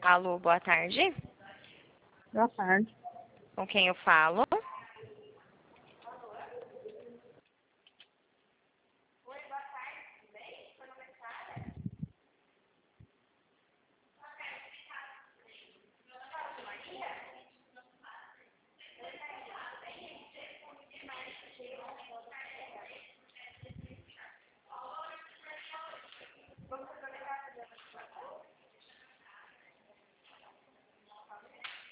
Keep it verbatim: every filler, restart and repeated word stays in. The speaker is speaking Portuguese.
Alô, boa tarde. Boa tarde. Com quem eu falo?